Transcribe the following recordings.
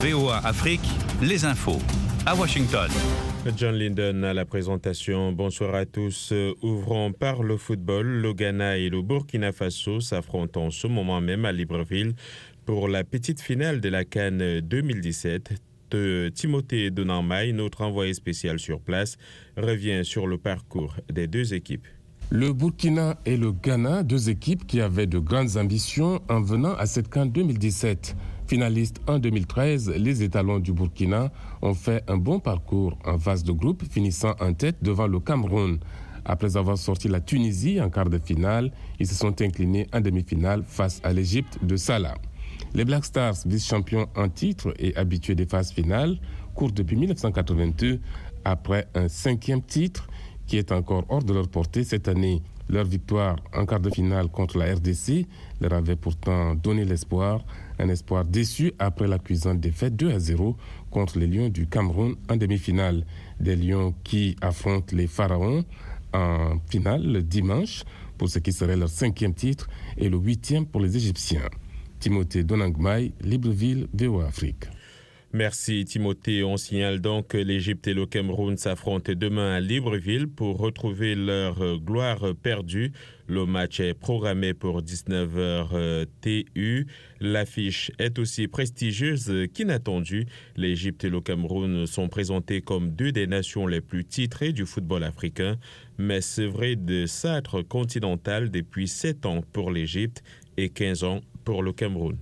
VOA Afrique, les infos. À Washington. John Linden à la présentation. Bonsoir à tous. Ouvrons par le football. Le Ghana et le Burkina Faso s'affrontent en ce moment même à Libreville pour la petite finale de la CAN 2017. Timothée Donamai, notre envoyé spécial sur place, revient sur le parcours des deux équipes. Le Burkina et le Ghana, deux équipes qui avaient de grandes ambitions en venant à cette CAN 2017. Finalistes en 2013, les étalons du Burkina ont fait un bon parcours en phase de groupe, finissant en tête devant le Cameroun. Après avoir sorti la Tunisie en quart de finale, ils se sont inclinés en demi-finale face à l'Égypte de Salah. Les Black Stars, vice-champions en titre et habitués des phases finales, courent depuis 1982 après un 5e titre qui est encore hors de leur portée cette année. Leur victoire en quart de finale contre la RDC leur avait pourtant donné l'espoir, un espoir déçu après la cuisante défaite 2-0 contre les Lions du Cameroun en demi-finale. Des Lions qui affrontent les Pharaons en finale le dimanche pour ce qui serait leur 5e titre et le 8e pour les Égyptiens. Timothée Donangmai, Libreville, VOA Afrique. Merci Timothée. On signale donc que l'Égypte et le Cameroun s'affrontent demain à Libreville pour retrouver leur gloire perdue. Le match est programmé pour 19h TU. L'affiche est aussi prestigieuse qu'inattendue. L'Égypte et le Cameroun sont présentés comme deux des nations les plus titrées du football africain, mais c'est vrai de sacre continental depuis 7 ans pour l'Égypte et 15 ans pour le Cameroun.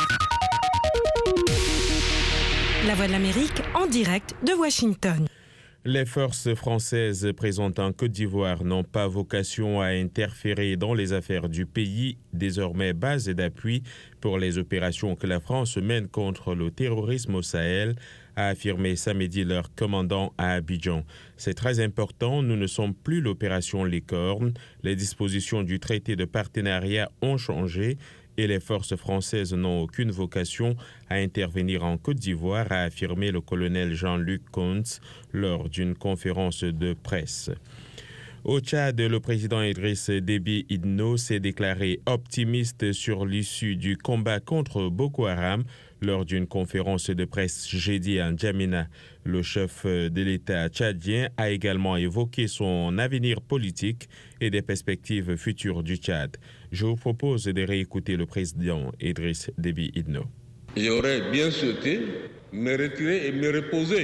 La Voix de l'Amérique en direct de Washington. Les forces françaises présentes en Côte d'Ivoire n'ont pas vocation à interférer dans les affaires du pays, désormais base d'appui pour les opérations que la France mène contre le terrorisme au Sahel, a affirmé samedi leur commandant à Abidjan. C'est très important, nous ne sommes plus l'opération Licorne. Les dispositions du traité de partenariat ont changé et les forces françaises n'ont aucune vocation à intervenir en Côte d'Ivoire, a affirmé le colonel Jean-Luc Kuntz lors d'une conférence de presse. Au Tchad, le président Idriss Déby Itno s'est déclaré optimiste sur l'issue du combat contre Boko Haram lors d'une conférence de presse jeudi à N'Djamena. Le chef de l'État tchadien a également évoqué son avenir politique et des perspectives futures du Tchad. Je vous propose de réécouter le président Idriss Déby Itno. J'aurais bien souhaité me retirer et me reposer.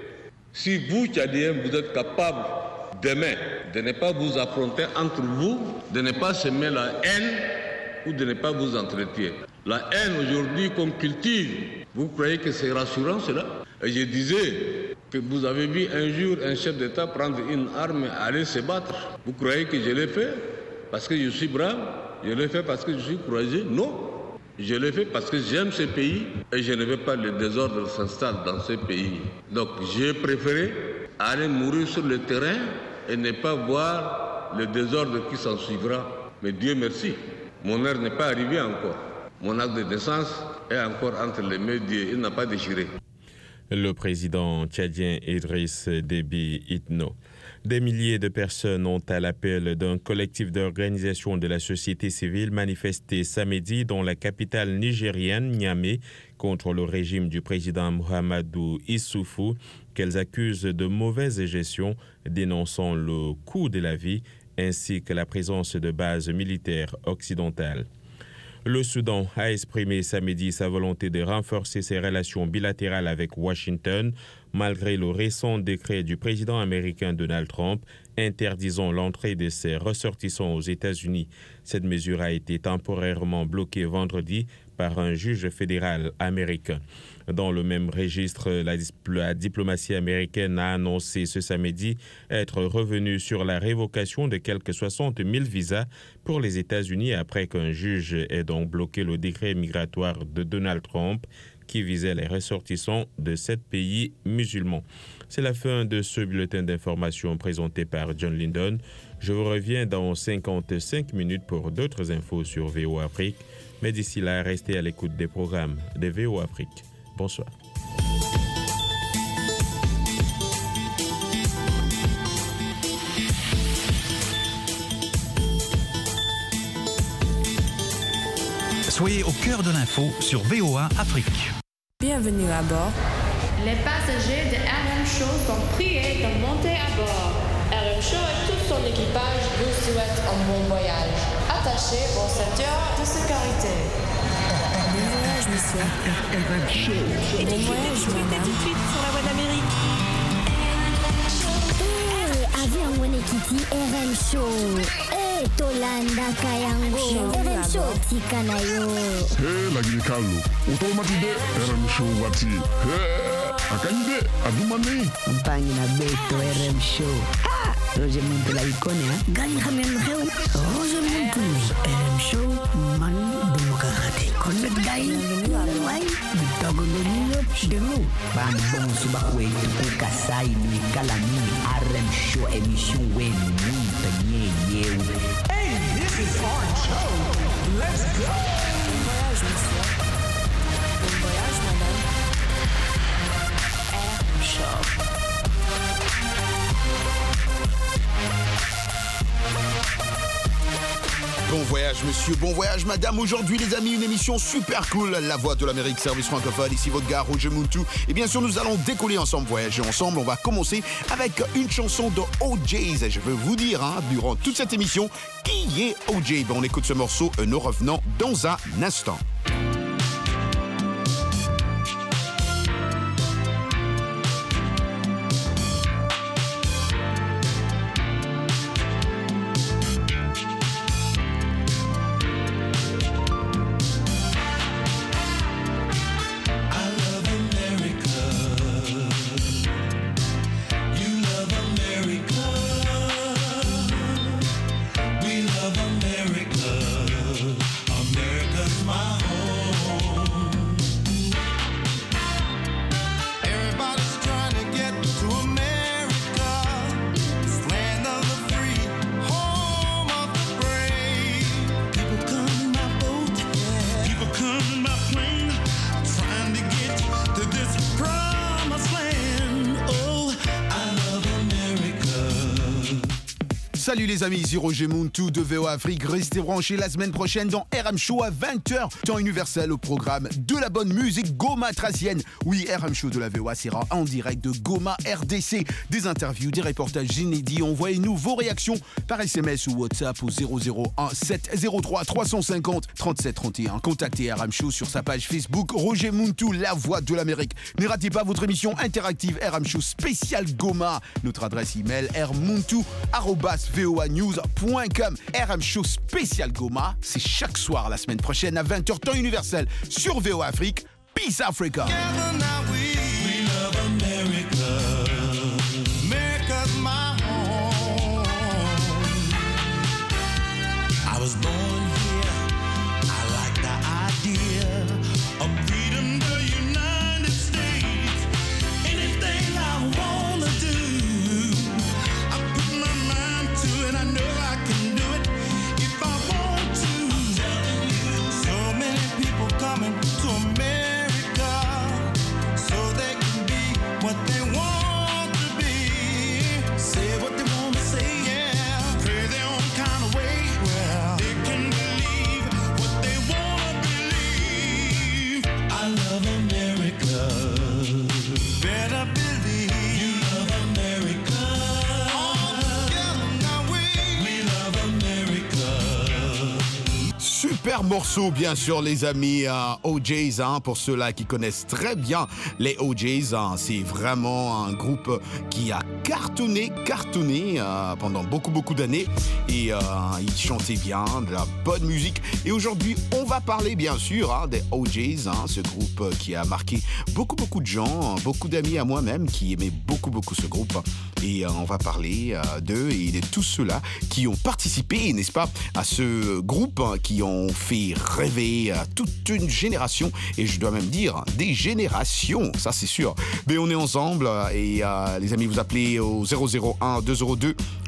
Si vous, Tchadiens, vous êtes capables demain de ne pas vous affronter entre vous, de ne pas semer la haine ou de ne pas vous entretenir. La haine aujourd'hui qu'on cultive, vous croyez que c'est rassurant cela? Et je disais que vous avez vu un jour un chef d'État prendre une arme et aller se battre. Vous croyez que je l'ai fait parce que je suis brave? Je l'ai fait parce que je suis courageux? Non. Je l'ai fait parce que j'aime ce pays et je ne veux pas que le désordre s'installe dans ce pays. Donc j'ai préféré aller mourir sur le terrain et ne pas voir le désordre qui s'en suivra. Mais Dieu merci, mon heure n'est pas arrivée encore. Mon acte de naissance est encore entre les mains de Dieu, il n'a pas déchiré. Le président tchadien Idriss Déby Itno. Des milliers de personnes ont, à l'appel d'un collectif d'organisations de la société civile, manifesté samedi dans la capitale nigérienne, Niamey, contre le régime du président Mahamadou Issoufou, qu'elles accusent de mauvaise gestion, dénonçant le coût de la vie, ainsi que la présence de bases militaires occidentales. Le Soudan a exprimé samedi sa volonté de renforcer ses relations bilatérales avec Washington, malgré le récent décret du président américain Donald Trump interdisant l'entrée de ses ressortissants aux États-Unis. Cette mesure a été temporairement bloquée vendredi par un juge fédéral américain. Dans le même registre, la diplomatie américaine a annoncé ce samedi être revenue sur la révocation de quelques 60 000 visas pour les États-Unis après qu'un juge ait donc bloqué le décret migratoire de Donald Trump qui visait les ressortissants de 7 pays musulmans. C'est la fin de ce bulletin d'information présenté par John Linden. Je vous reviens dans 55 minutes pour d'autres infos sur VOA Afrique. Mais d'ici là, restez à l'écoute des programmes de VOA Afrique. Bonsoir. Soyez au cœur de l'info sur VOA Afrique. Bienvenue à bord. Les passagers de RM Show sont priés de monter à bord. RM Show et tout son équipage vous souhaitent un bon voyage. Attachez vos ceintures de sécurité. Bon voyage, monsieur. RM Show. Bon voyage, madame. Tout de suite sur la voie de l'Amérique. Avion Wenekiti RM Show. Tolanda Kayango. RM Show Tikanayo. Lagi Carlo. Automatide RM Show wati. Akanyide adumani. Mpangi na beto RM Show. Roger Muntu la icône, hein? Gani Hamel Heu. Roger Muntu. RM Show man demokrate. Connect Dai. Wai. Bitago de nous. Ban bon subakwe tu kasai ni kalami RM Show émission wen ni ye. Hey, this is our show. Let's go. Bon voyage, monsieur. Bon voyage, madame. RM Show. Bon voyage monsieur, bon voyage madame. Aujourd'hui les amis, une émission super cool, La Voix de l'Amérique, service francophone. Ici votre gars Roger Muntu. Et bien sûr nous allons décoller ensemble, voyager ensemble. On va commencer avec une chanson de OJs. Et je veux vous dire, durant toute cette émission, qui est OJ? On écoute ce morceau, nous revenons dans un instant. Salut les amis, ici Roger Muntu de VOA Afrique. Restez branchés la semaine prochaine dans RM Show à 20h, temps universel au programme de la bonne musique Goma tracienne. Oui, RM Show de la VOA sera en direct de Goma, RDC. Des interviews, des reportages inédits. Envoyez-nous vos réactions par SMS ou WhatsApp au 001 703 350 37 31. Contactez RM Show sur sa page Facebook Roger Muntu, la voix de l'Amérique. Ne ratez pas votre émission interactive RM Show spécial Goma. Notre adresse email rmuntu@voanews.com. RM Show spécial Goma, c'est chaque soir la semaine prochaine à 20h temps universel sur VOA Afrique. Peace Africa. I was born here. I like the idea of freedom, the United States. Anything I wanna do, I put my mind to it. I know I can do it if I want to. I'm telling you, so many people coming to America so they can be what they want to be. Say what they want to say, yeah. Play their own kind of way. They can believe what they want to believe. I love America. Better believe you love America. All together now we love America. Super morceau, bien sûr, les amis. OJs, pour ceux-là qui connaissent très bien les OJs, c'est vraiment un groupe qui a cartonné pendant beaucoup d'années. Et ils chantaient bien, de la bonne musique. Et aujourd'hui, on va parler, bien sûr, des OJs, ce groupe qui a marqué beaucoup de gens, beaucoup d'amis à moi-même qui aimaient beaucoup ce groupe. Et on va parler d'eux et de tous ceux-là qui ont participé, n'est-ce pas, à ce groupe, qui ont fait rêver toute une génération, et je dois même dire des générations, ça c'est sûr. Mais on est ensemble et les amis, vous appelez au 001 202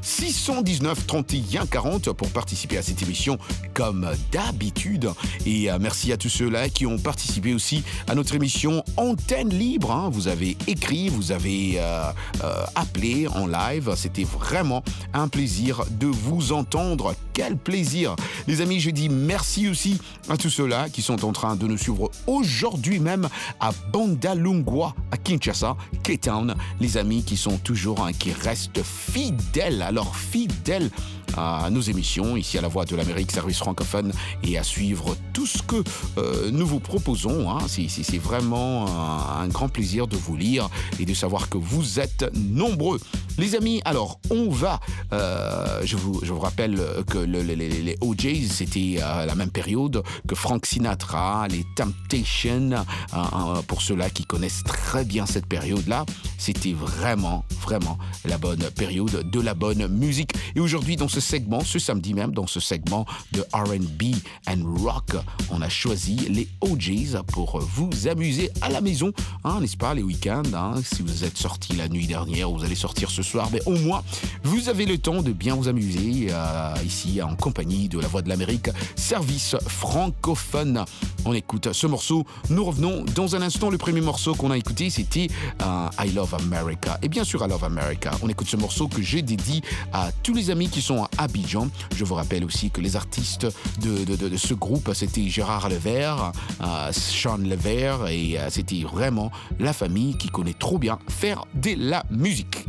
619 31 40 pour participer à cette émission comme d'habitude. Et merci à tous ceux-là qui ont participé aussi à notre émission Antenne Libre. Hein. Vous avez écrit, vous avez appelé en live. C'était vraiment un plaisir de vous entendre. Quel plaisir. Les amis, je dis merci aussi à tous ceux-là qui sont en train de nous suivre aujourd'hui même à Bandalungwa, à Kinshasa, K-Town. Les amis qui sont toujours, qui restent fidèles, alors fidèles à nos émissions ici à La Voix de l'Amérique, service francophone, et à suivre tout ce que nous vous proposons. Hein. C'est vraiment un grand plaisir de vous lire et de savoir que vous êtes nombreux. Les amis, alors on va, je vous rappelle que les OJs, c'était la même période que Frank Sinatra, les Temptations, pour ceux-là qui connaissent très bien cette période-là, c'était vraiment la bonne période de la bonne musique. Et aujourd'hui, dans ce segment, ce samedi même, dans ce segment de R&B and Rock, on a choisi les OJs pour vous amuser à la maison, hein, n'est-ce pas, les week-ends, hein, si vous êtes sortis la nuit dernière ou vous allez sortir ce soir, mais au moins, vous avez le temps de bien vous amuser ici en compagnie de La Voix de l'Amérique, service francophone. On écoute ce morceau, nous revenons dans un instant. Le premier morceau qu'on a écouté, c'était I Love America. Et bien sûr, I Love America. On écoute ce morceau que j'ai dédié à tous les amis qui sont à Abidjan. Je vous rappelle aussi que les artistes de ce groupe, c'était Gérard Levert, Sean Levert, et c'était vraiment la famille qui connaît trop bien faire de la musique.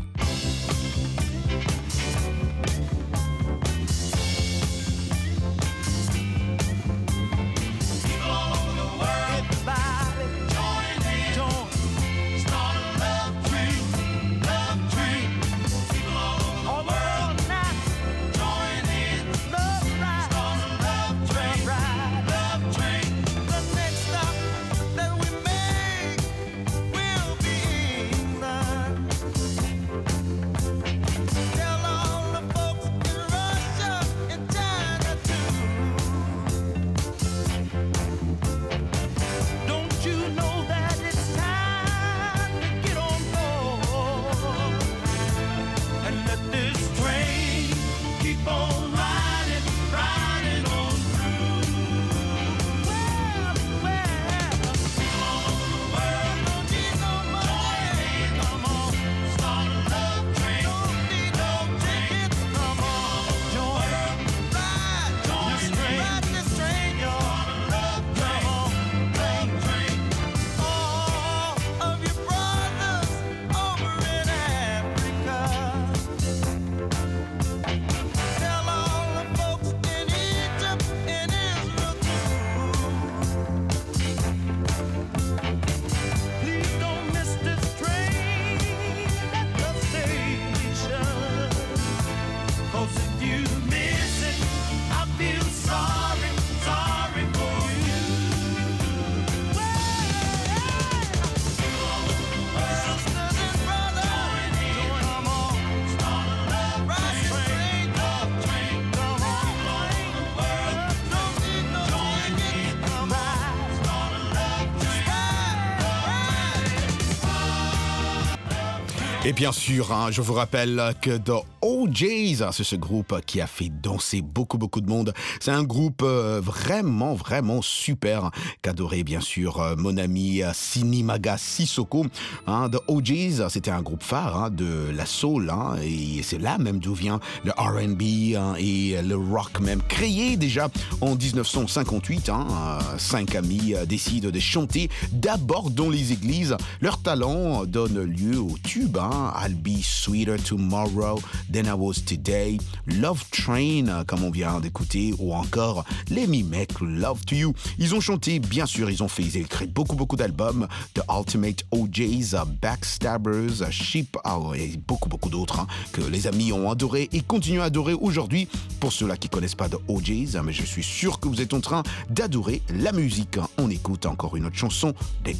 Et bien sûr, hein, je vous rappelle que The OJs, c'est ce groupe qui a fait danser beaucoup de monde. C'est un groupe vraiment super qu'adorait bien sûr mon ami Sinimaga Sissoko. Hein, The OJs, c'était un groupe phare hein, de la soul hein, et c'est là même d'où vient le R&B hein, et le rock même, créé déjà en 1958. Hein, 5 amis décident de chanter d'abord dans les églises. Leur talent donne lieu au tube. Hein, I'll be sweeter tomorrow than I was today, Love Train, comme on vient d'écouter, ou encore Let Me Make Love to You. Ils ont chanté, bien sûr, ils ont écrit beaucoup d'albums, The Ultimate OJs, Backstabbers, Sheep, et beaucoup d'autres hein, que les amis ont adoré et continuent à adorer aujourd'hui. Pour ceux-là qui connaissent pas The OJs, mais je suis sûr que vous êtes en train d'adorer la musique. On écoute encore une autre chanson des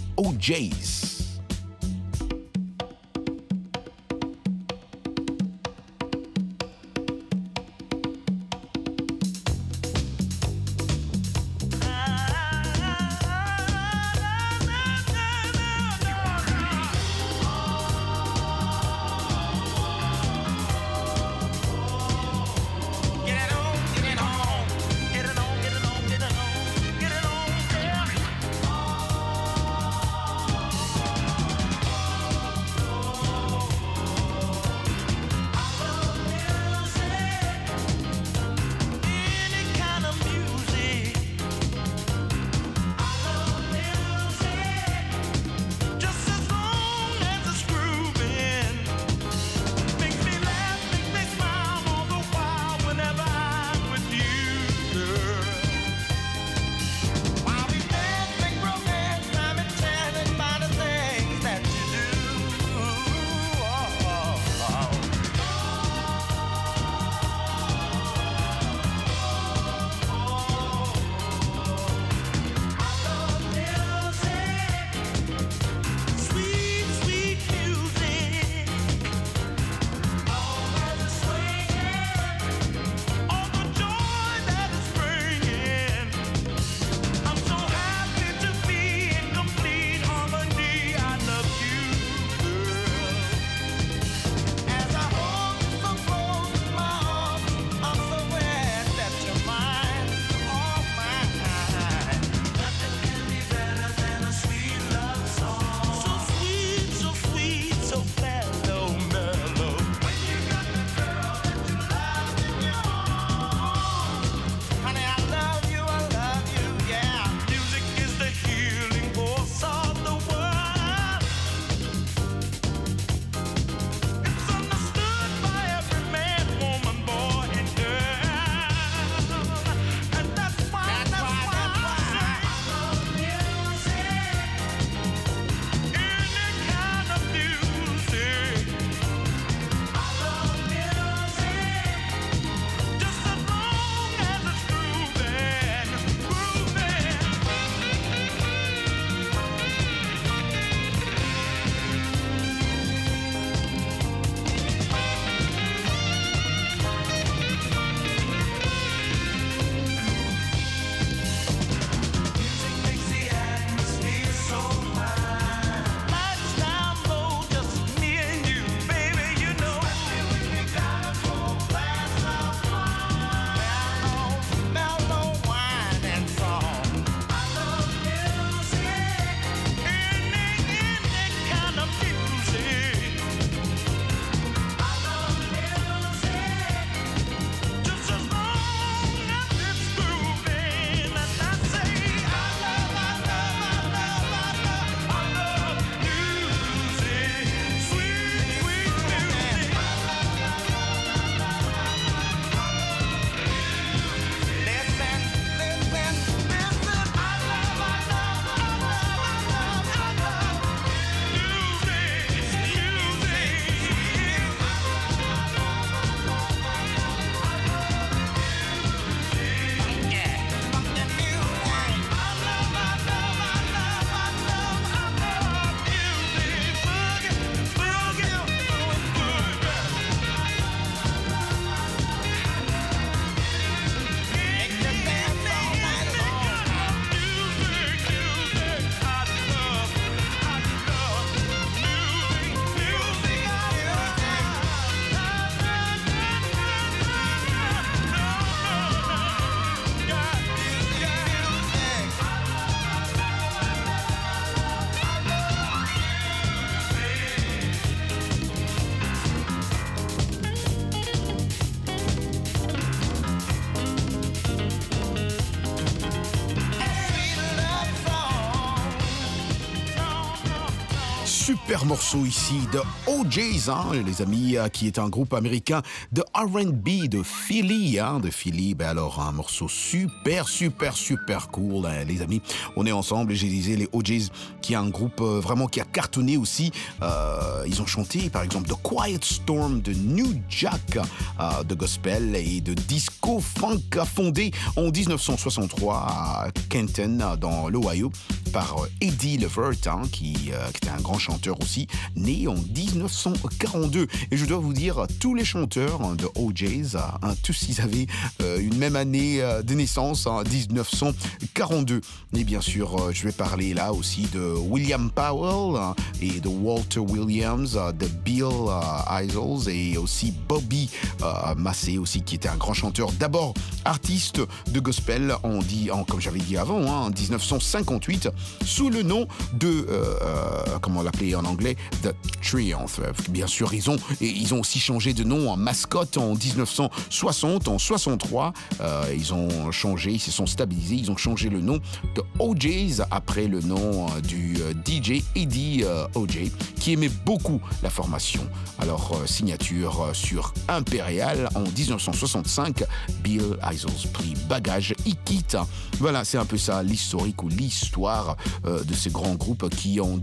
OJs. super morceau ici de OJs, hein, les amis, qui est un groupe américain de R&B de Philly, alors un morceau super cool, hein, les amis. On est ensemble, et j'ai disais les OJs, qui est un groupe vraiment qui a cartonné aussi. Ils ont chanté, par exemple, The Quiet Storm de New Jack, de gospel et de disco funk, fondé en 1963 à Kenton, dans l'Ohio, par Eddie Levert, hein, qui était un grand chanteur aussi, né en 1942. Et je dois vous dire, tous les chanteurs de OJs, tous ils avaient une même année de naissance, 1942. Et bien sûr, je vais parler là aussi de William Powell et de Walter Williams, de Bill Isles et aussi Bobby Massey aussi, qui était un grand chanteur, d'abord artiste de gospel, comme j'avais dit avant, en 1958, sous le nom de, comment on l'appelait en anglais, The Triumph. Bien sûr, ils ont aussi changé de nom en mascotte en 1960, en 63. Ils ont changé, ils se sont stabilisés, ils ont changé le nom de OJs après le nom du DJ Eddie OJ, qui aimait beaucoup la formation. Alors, signature sur Impérial en 1965, Bill Isles prit bagage, il quitte. Voilà, c'est un peu ça l'historique ou l'histoire de ces grands groupes qui, en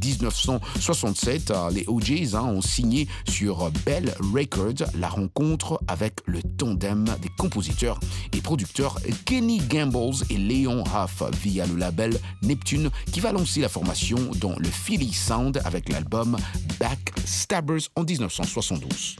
1967, les OJs ont signé sur Bell Records, la rencontre avec le tandem des compositeurs et producteurs Kenny Gambles et Léon Huff via le label Neptune, qui va lancer la formation dans le Philly Sound avec l'album Backstabbers en 1972.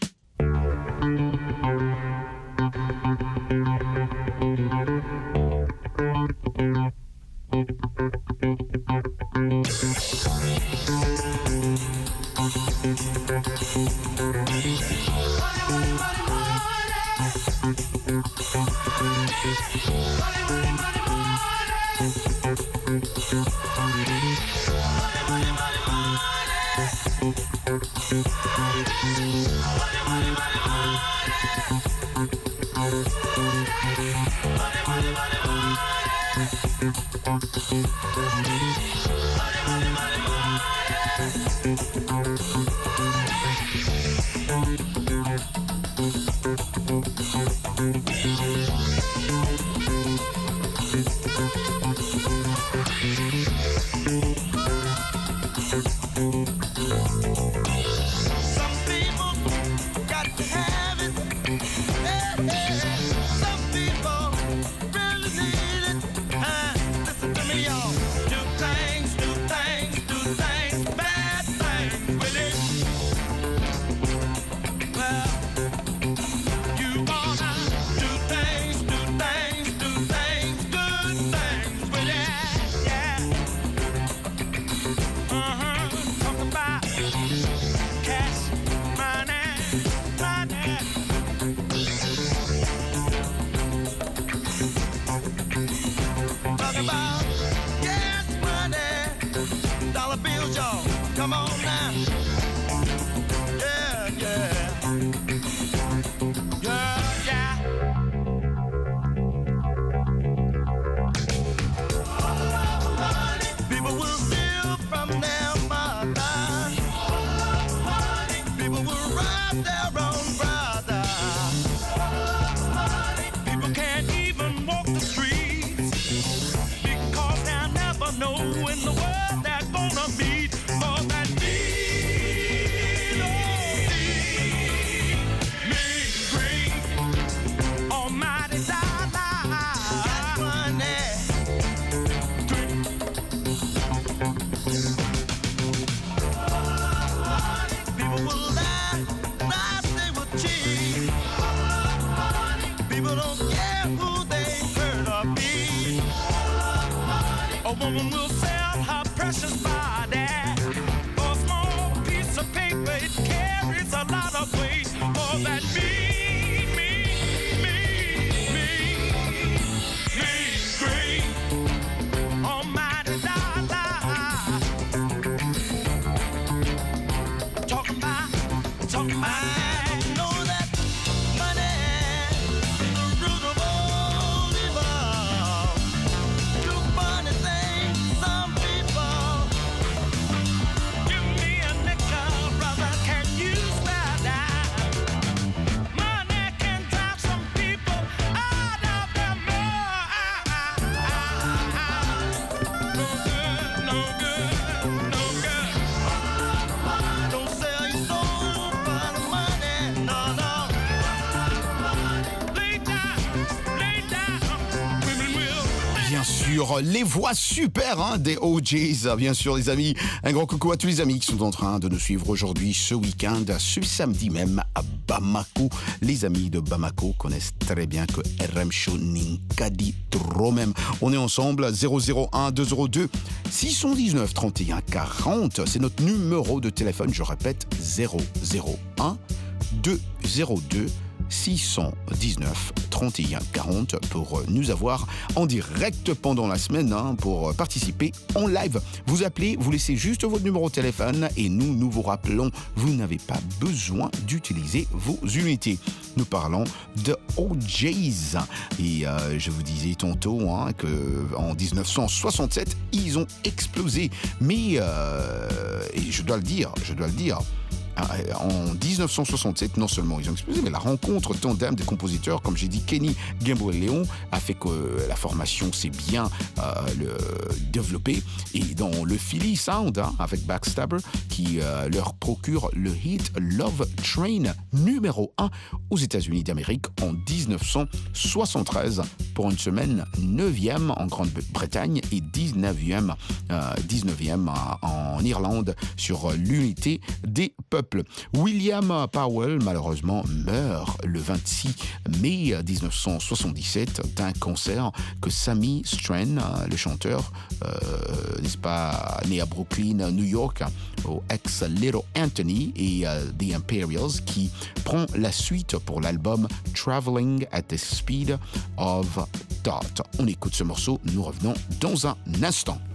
Some people give me a nickel. sur les voix super des OJs. Bien sûr, les amis, un grand coucou à tous les amis qui sont en train de nous suivre aujourd'hui, ce week-end, ce samedi même à Bamako. Les amis de Bamako connaissent très bien que RM Show Ninkadi trop même. On est ensemble, 001 202 619 31 40. C'est notre numéro de téléphone, je répète, 001 202 619 31 40 pour nous avoir en direct pendant la semaine pour participer en live. Vous appelez, vous laissez juste votre numéro de téléphone et nous vous rappelons, vous n'avez pas besoin d'utiliser vos unités. Nous parlons de OJs et je vous disais tantôt qu'en 1967, ils ont explosé. Mais, et je dois le dire, en 1967, non seulement ils ont explosé, mais la rencontre tandem des compositeurs, comme j'ai dit, Kenny Gamble et Léon, a fait que la formation s'est bien développée. Et dans le Philly Sound, avec Backstabber, qui leur procure le hit Love Train numéro 1 aux États-Unis d'Amérique en 1973, pour une semaine 9e en Grande-Bretagne et 19e en Irlande sur l'unité des peuples. William Powell, malheureusement, meurt le 26 mai 1977 d'un cancer que Sammy Stren, le chanteur, n'est-ce pas, né à Brooklyn, New York, au ex-Little Anthony et The Imperials, qui prend la suite pour l'album Traveling at the Speed of Thought. On écoute ce morceau, nous revenons dans un instant.